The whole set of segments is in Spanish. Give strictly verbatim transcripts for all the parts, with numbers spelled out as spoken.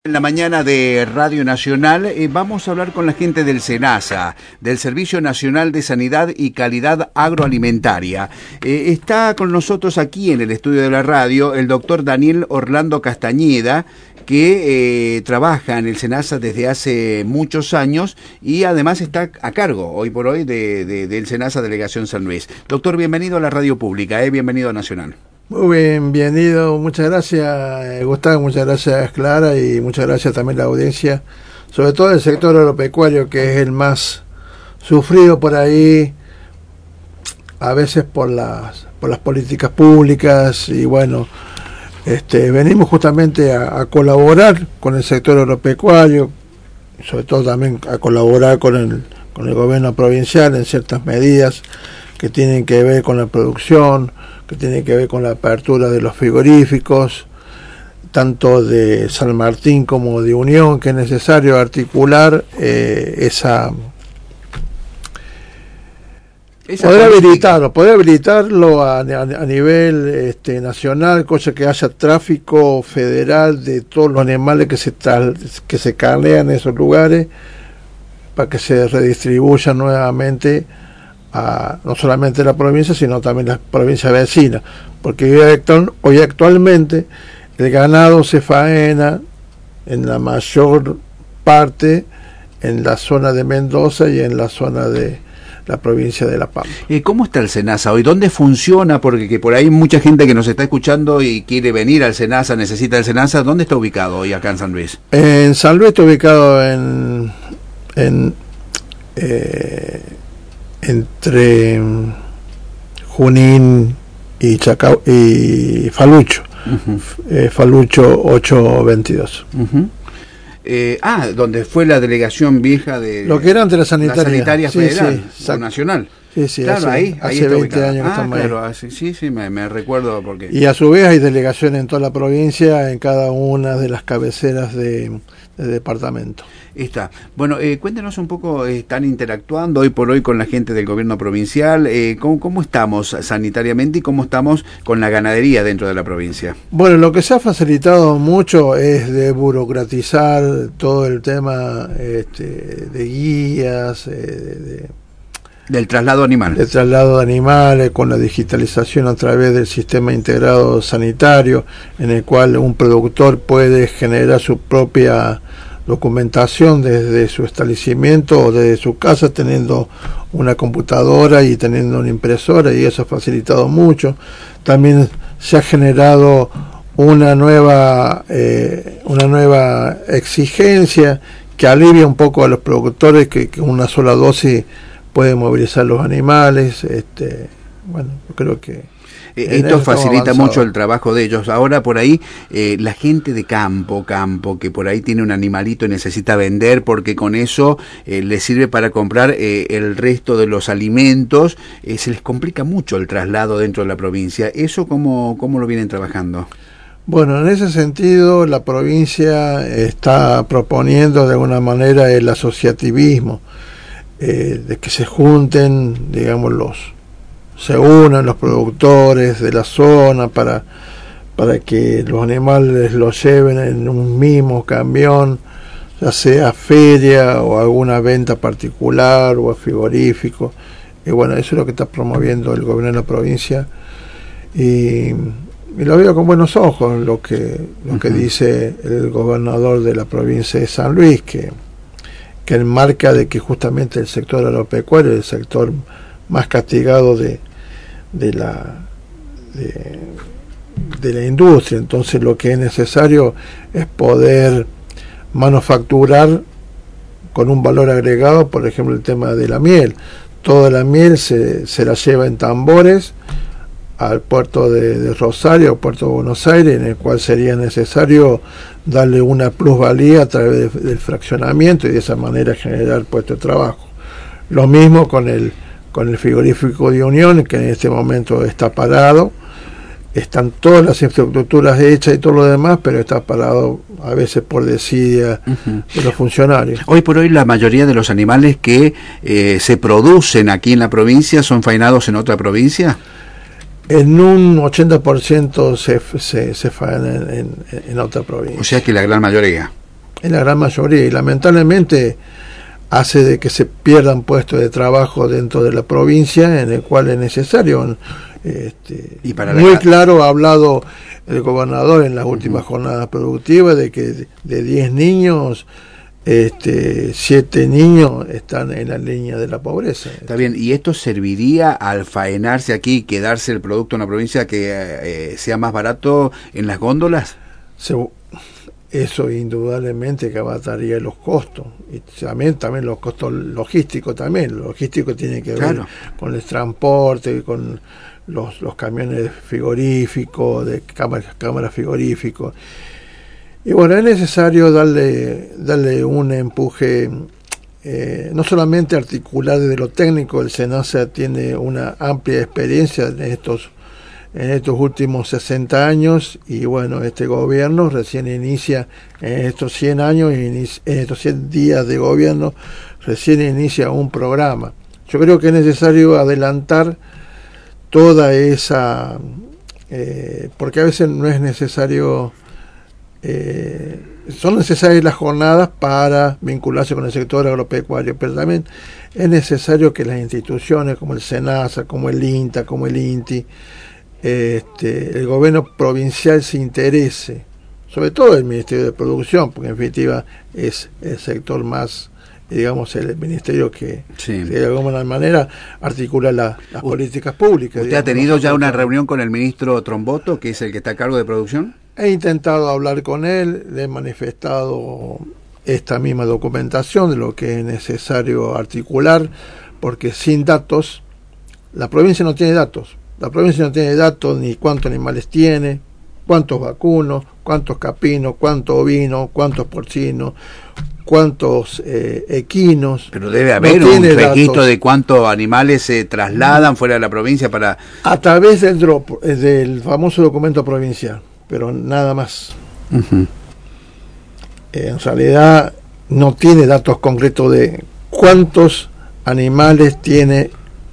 En la mañana de Radio Nacional eh, vamos a hablar con la gente del SENASA, del Servicio Nacional de Sanidad y Calidad Agroalimentaria. Eh, está con nosotros aquí en el estudio de la radio el doctor Daniel Orlando Castañeda, que eh, trabaja en el SENASA desde hace muchos años y además está a cargo hoy por hoy de, de, del SENASA Delegación San Luis. Doctor, bienvenido a la radio pública, eh, bienvenido a Nacional. Muy bien, bienvenido, muchas gracias Gustavo, muchas gracias Clara y muchas gracias también a la audiencia, sobre todo el sector agropecuario, que es el más sufrido por ahí, a veces por las por las políticas públicas, y bueno, este venimos justamente a, a colaborar con el sector agropecuario, sobre todo también a colaborar con el, con el gobierno provincial en ciertas medidas que tienen que ver con la producción, que tiene que ver con la apertura de los frigoríficos, tanto de San Martín como de Unión, que es necesario articular eh, esa... esa poder política. habilitarlo, poder habilitarlo a, a, a nivel este, nacional, cosa que haya tráfico federal de todos los animales que se, tal, que se carnean en esos lugares, para que se redistribuyan nuevamente a no solamente la provincia, sino también las provincias vecinas, porque hoy, actual, hoy actualmente el ganado se faena en la mayor parte en la zona de Mendoza y en la zona de la provincia de La Pampa. ¿Y cómo está el SENASA hoy? ¿Dónde funciona? Porque que por ahí hay mucha gente que nos está escuchando y quiere venir al SENASA, necesita el SENASA. ¿Dónde está ubicado hoy acá en San Luis? En San Luis está ubicado en en eh, entre Junín y Chacao y Falucho, uh-huh. eh, Falucho ocho veintidós. Uh-huh. Eh, ah, donde fue la delegación vieja de lo que era ante la sanitaria, la sanitaria sí, federal sí, o nacional. Sí, sí, claro, hace, ahí, ahí hace veinte años que ah, estamos claro, ahí. Hace, sí, sí, me, me recuerdo porque. Y a su vez hay delegaciones en toda la provincia, en cada una de las cabeceras de, de departamento. Está. Bueno, eh, cuéntenos un poco, eh, están interactuando hoy por hoy con la gente del gobierno provincial, eh, ¿cómo, ¿cómo estamos sanitariamente y cómo estamos con la ganadería dentro de la provincia? Bueno, lo que se ha facilitado mucho es de burocratizar todo el tema este, de guías, eh, de, de del traslado animal. El traslado de animales, con la digitalización a través del sistema integrado sanitario, en el cual un productor puede generar su propia documentación desde su establecimiento o desde su casa, teniendo una computadora y teniendo una impresora, y eso ha facilitado mucho. También se ha generado una nueva eh, una nueva exigencia que alivia un poco a los productores, que, que una sola dosis puede movilizar los animales. Este, bueno, yo creo que eh, esto facilita mucho el trabajo de ellos. Ahora por ahí eh, la gente de campo, campo, que por ahí tiene un animalito y necesita vender porque con eso eh, le sirve para comprar eh, el resto de los alimentos, eh, se les complica mucho el traslado dentro de la provincia. ¿Eso cómo, cómo lo vienen trabajando? Bueno, en ese sentido la provincia está proponiendo de alguna manera el asociativismo, Eh, de que se junten, digamos, los se unan los productores de la zona para para que los animales los lleven en un mismo camión, ya sea feria o alguna venta particular o a frigorífico. Y bueno, eso es lo que está promoviendo el gobierno de la provincia, y, y lo veo con buenos ojos lo que lo que uh-huh. dice el gobernador de la provincia de San Luis, que que enmarca de que justamente el sector agropecuario es el sector más castigado de, de la de, de la industria. Entonces lo que es necesario es poder manufacturar con un valor agregado, por ejemplo el tema de la miel. Toda la miel se, se la lleva en tambores al puerto de, de Rosario, puerto de Buenos Aires, en el cual sería necesario darle una plusvalía a través de, del fraccionamiento y de esa manera generar puestos de trabajo. Lo mismo con el con el frigorífico de Unión, que en este momento está parado. Están todas las infraestructuras hechas y todo lo demás, pero está parado a veces por desidia uh-huh. de los funcionarios. Hoy por hoy la mayoría de los animales que eh, se producen aquí en la provincia son faenados en otra provincia. En un ochenta por ciento se, se, se faena en, en, en otra provincia. O sea que la gran mayoría. en la gran mayoría, y lamentablemente hace de que se pierdan puestos de trabajo dentro de la provincia, en el cual es necesario. Este, y para muy la... claro ha hablado el gobernador en las últimas uh-huh. jornadas productivas de que de diez niños, este, siete niños están en la línea de la pobreza. Está bien, ¿y esto serviría al faenarse aquí y quedarse el producto en la provincia que eh, sea más barato en las góndolas? Se, eso indudablemente que abarataría los costos, y también, también los costos logísticos también. Lo logístico tiene que ver claro. con el transporte, con los, los camiones frigoríficos, de cámaras, cámaras frigoríficos. Y bueno, es necesario darle, darle un empuje, eh, no solamente articular desde lo técnico. El SENASA tiene una amplia experiencia en estos en estos últimos sesenta años, y bueno, este gobierno recién inicia en estos cien años, en estos cien días de gobierno, recién inicia un programa. Yo creo que es necesario adelantar toda esa, eh, porque a veces no es necesario, eh, son necesarias las jornadas para vincularse con el sector agropecuario, pero también es necesario que las instituciones como el SENASA, como el INTA, como el INTI, Este, el gobierno provincial se interese, sobre todo el Ministerio de Producción, porque en definitiva es el sector más, digamos, el ministerio que, sí. que de alguna manera articula la, las U políticas públicas. ¿Usted digamos, ha tenido no ya una reunión con el ministro Tromboto, que es el que está a cargo de producción? He intentado hablar con él, le he manifestado esta misma documentación de lo que es necesario articular, porque sin datos, la provincia no tiene datos. La provincia no tiene datos ni cuántos animales tiene, cuántos vacunos, cuántos capinos, cuántos ovinos, cuántos porcinos, cuántos eh, equinos. Pero debe haber no un registro datos. de cuántos animales se trasladan fuera de la provincia para... A través del drop, del famoso documento provincial, pero nada más. Uh-huh. eh, en realidad no tiene datos concretos de cuántos animales tiene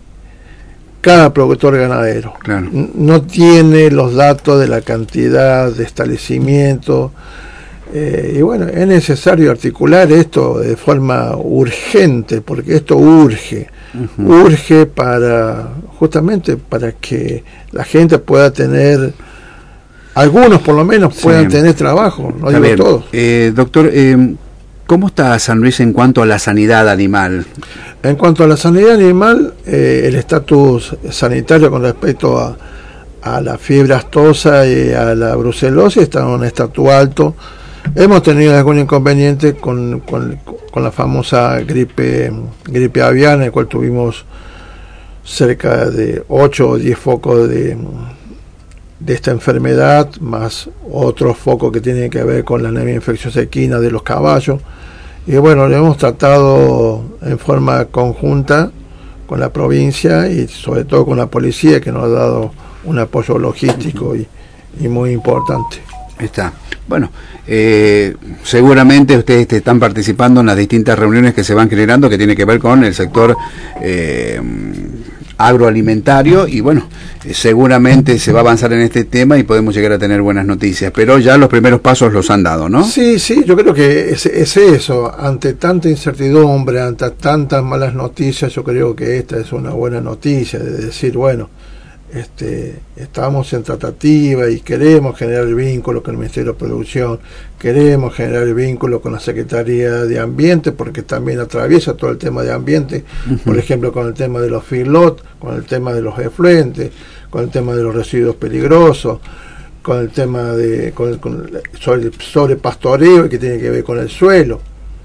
cada productor ganadero. Claro. No tiene los datos de la cantidad de establecimientos, eh, y bueno, es necesario articular esto de forma urgente, porque esto urge, uh-huh. urge para, justamente para que la gente pueda tener, algunos por lo menos puedan sí. tener trabajo, no digo todos. Eh, doctor, eh, ¿cómo está San Luis en cuanto a la sanidad animal? En cuanto a la sanidad animal, eh, el estatus sanitario con respecto a, a la fiebre aftosa y a la brucelosis está en un estatus alto. Hemos tenido algún inconveniente con, con, con la famosa gripe, gripe aviar, en el cual tuvimos cerca de ocho o diez focos de, de esta enfermedad, más otros focos que tienen que ver con la anemia infecciosa equina de los caballos. Y bueno, lo hemos tratado en forma conjunta con la provincia y sobre todo con la policía, que nos ha dado un apoyo logístico y, y muy importante. Está. Bueno, eh, seguramente ustedes están participando en las distintas reuniones que se van generando, que tiene que ver con el sector eh, agroalimentario, y bueno, eh, seguramente se va a avanzar en este tema y podemos llegar a tener buenas noticias, pero ya los primeros pasos los han dado, ¿no? Sí, sí, yo creo que es, es eso, ante tanta incertidumbre, ante tantas malas noticias, yo creo que esta es una buena noticia, de decir, bueno, este, estamos en tratativa y queremos generar el vínculo con el Ministerio de Producción, queremos generar el vínculo con la Secretaría de Ambiente, porque también atraviesa todo el tema de ambiente, uh-huh. por ejemplo con el tema de los feedlots, con el tema de los efluentes, con el tema de los residuos peligrosos, con el tema de con el, con el sobre, sobre pastoreo, que tiene que ver con el suelo.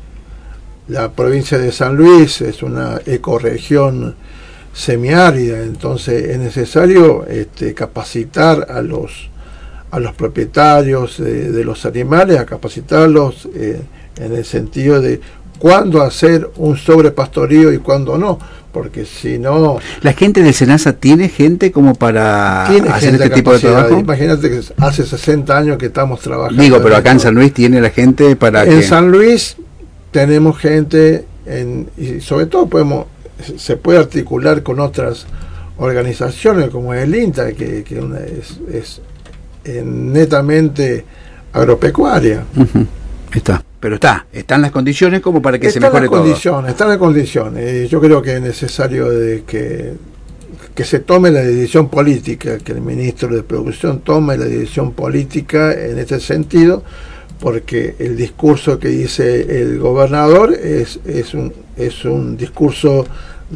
La provincia de San Luis es una ecorregión semiárida, entonces es necesario este, capacitar a los a los propietarios de, de los animales, a capacitarlos eh, en el sentido de cuándo hacer un sobrepastoreo y cuándo no, porque si no... ¿La gente del SENASA tiene gente como para hacer este tipo de trabajo? Imagínate que hace sesenta años que estamos trabajando. Digo, pero acá en San Luis tiene la gente para En que... San Luis tenemos gente, en, y sobre todo podemos se puede articular con otras organizaciones como el INTA, que, que una es, es eh, netamente agropecuaria. Uh-huh. Está. pero está, están las condiciones como para que están se mejore las todo. Condiciones, están las condiciones. Yo creo que es necesario de que, que se tome la decisión política, que el ministro de Producción tome la decisión política en este sentido, porque el discurso que dice el gobernador es, es, un, es un discurso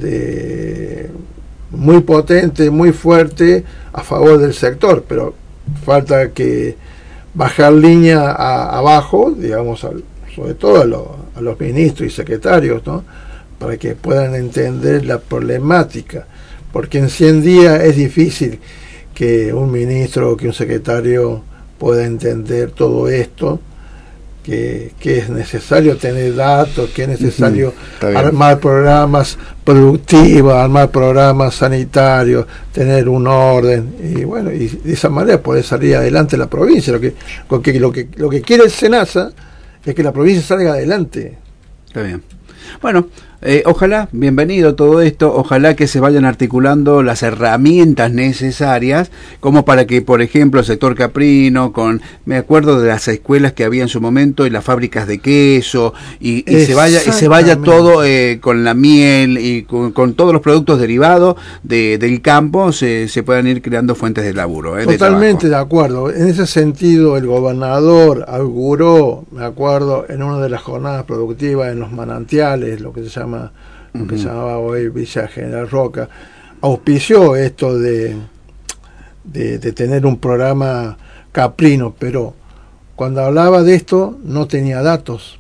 de muy potente, muy fuerte a favor del sector, pero falta que bajar línea a, abajo, digamos, al, sobre todo a, lo, a los ministros y secretarios, ¿no? Para que puedan entender la problemática, porque en cien días es difícil que un ministro o que un secretario pueda entender todo esto, que, que es necesario tener datos, que es necesario uh-huh. armar programas productivos, armar programas sanitarios, tener un orden, y bueno, y de esa manera poder salir adelante la provincia. Lo que, lo que, lo que, lo que quiere el SENASA es que la provincia salga adelante. Está bien. Bueno, eh, ojalá, bienvenido todo esto, ojalá que se vayan articulando las herramientas necesarias, como para que, por ejemplo, el sector caprino, con, me acuerdo de las escuelas que había en su momento y las fábricas de queso, y, y se vaya, y se vaya todo eh, con la miel y con, con todos los productos derivados de, del campo, se, se puedan ir creando fuentes de laburo. Eh, Totalmente de, de acuerdo. En ese sentido, el gobernador auguró, me acuerdo, en una de las jornadas productivas en los manantiales, lo que se llama lo uh-huh. que se llamaba hoy Villa General Roca, auspició esto de, de, de tener un programa caprino, pero cuando hablaba de esto no tenía datos,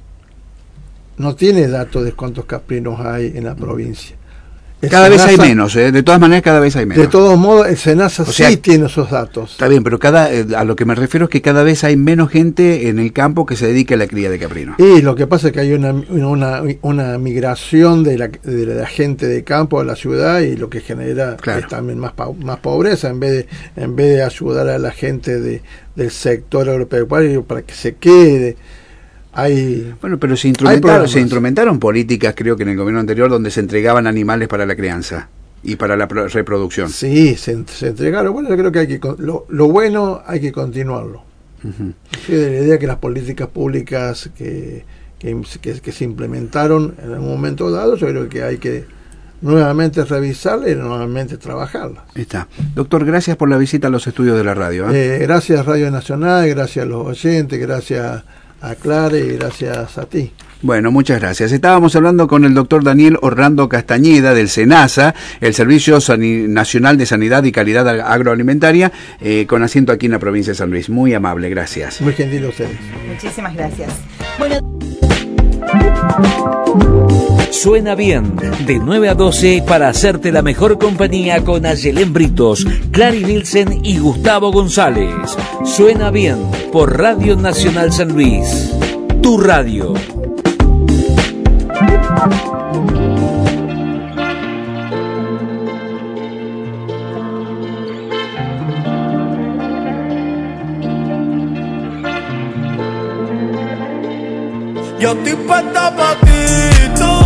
no tiene datos de cuántos caprinos hay en la provincia. El cada SENASA, vez hay menos, ¿eh? De todas maneras cada vez hay menos. De todos modos, el SENASA o sea, sí tiene esos datos. Está bien, pero cada eh, a lo que me refiero es que cada vez hay menos gente en el campo que se dedique a la cría de caprino. Y lo que pasa es que hay una una, una migración de la, de la gente de campo a la ciudad, y lo que genera claro. es también más más pobreza, en vez de en vez de ayudar a la gente de, del sector agropecuario para que se quede. Hay, bueno, pero se instrumentaron, se instrumentaron políticas, creo que en el gobierno anterior, donde se entregaban animales para la crianza y para la reproducción. Sí, se, se entregaron. Bueno, yo creo que hay que lo, lo bueno hay que continuarlo. Uh-huh. Soy de la idea que las políticas públicas que, que, que, que se implementaron en un momento dado, yo creo que hay que nuevamente revisarlas y nuevamente trabajarlas. Está. Doctor, gracias por la visita a los estudios de la radio. ¿eh? Eh, gracias Radio Nacional, gracias a los oyentes, gracias a Clara y gracias a ti. Bueno, muchas gracias. Estábamos hablando con el doctor Daniel Orlando Castañeda del SENASA, el Servicio San- Nacional de Sanidad y Calidad Agroalimentaria, eh, con asiento aquí en la provincia de San Luis. Muy amable, gracias. Muy gentil a ustedes. Muchísimas gracias. Bueno. Suena bien, de nueve a doce para hacerte la mejor compañía con Ayelén Britos, Clary Nielsen y Gustavo González. Suena bien por Radio Nacional San Luis, tu radio. Yo estoy puesta pa' ti, tú